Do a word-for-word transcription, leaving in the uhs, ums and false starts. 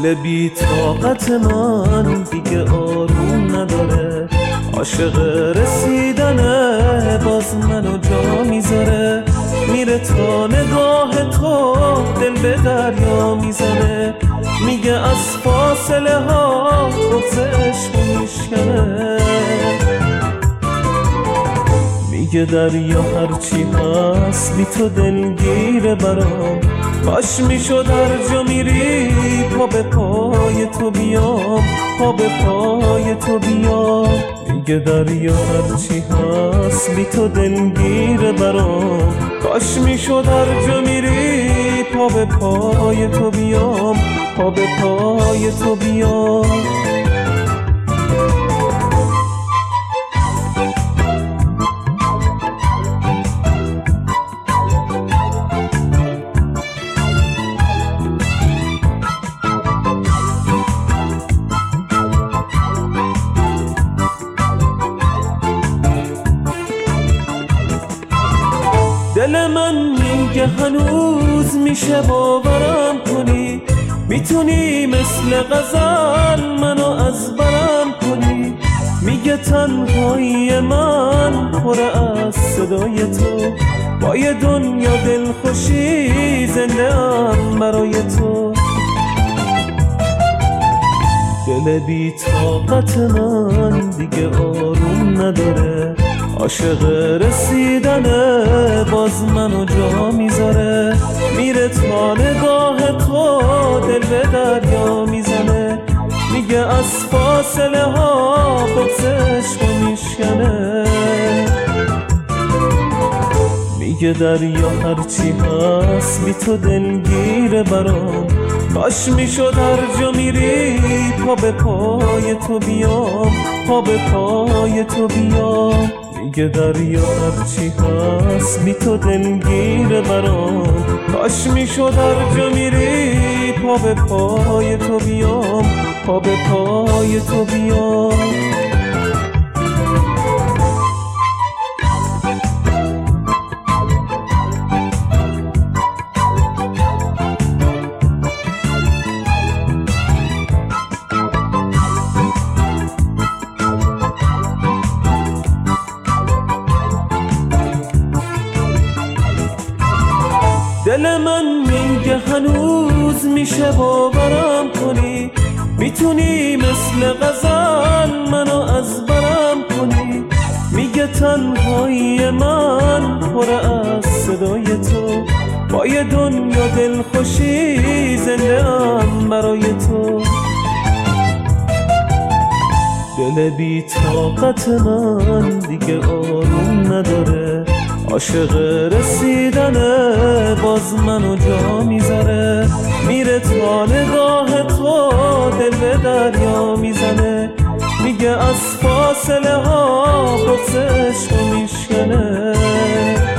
دل بی طاقت من دیگه آروم نداره، عاشق رسیدنه باز منو جا میذاره، میره تا نگاه تو دل به دریا میزنه، میگه از فاصله ها بغض عشق میشکنه، میگه دریا هرچی هست بی تو دلگیره برام، کاش میشد هر جا میری پا به پای تو بیام، پا به پای تو بیام، میگه دریا هرچی هست بی تو دلگیره برام، کاش میشد هر جا میری پا به پای تو بیام، پا به پای تو بیام. دل من میگه هنوز میشه باورم کنی، میتونی مثل غزل منو از برم کنی، میگه تنهایی من پر از صدای تو، با یه دنیا دلخوشی زنده ام برای تو، دل بی طاقت من دیگه آروم نداره، عاشق رسیدنه باز منو جا میذاره، میره تا نگاه تو دل به دریا میزنه، میگه از فاصله ها بغض عشق میشکنه، میگه دریا هرچی هست بی تو دلگیره برام، کاش میشد هر جا میری پا به پای تو بیام، پا به پای تو بیام، میگه دریا هرچی هست بی تو دلگیره برام، کاش میشد هر جا میری پا به پای تو بیام، پا به پای تو بیام. دل من میگه هنوز میشه باورم کنی، میتونی مثل غزل منو از برم کنی، میگه تنهایی من پر از صدای تو، با یه دنیا دلخوشی زنده ام برای تو، دل بی طاقت من دیگه آروم نداره، عاشق رسیدنه باز منو جا میذاره، میره تا نگاه تو دل به دریا میزنه، میگه از فاصله ها بغض عشق میشکنه.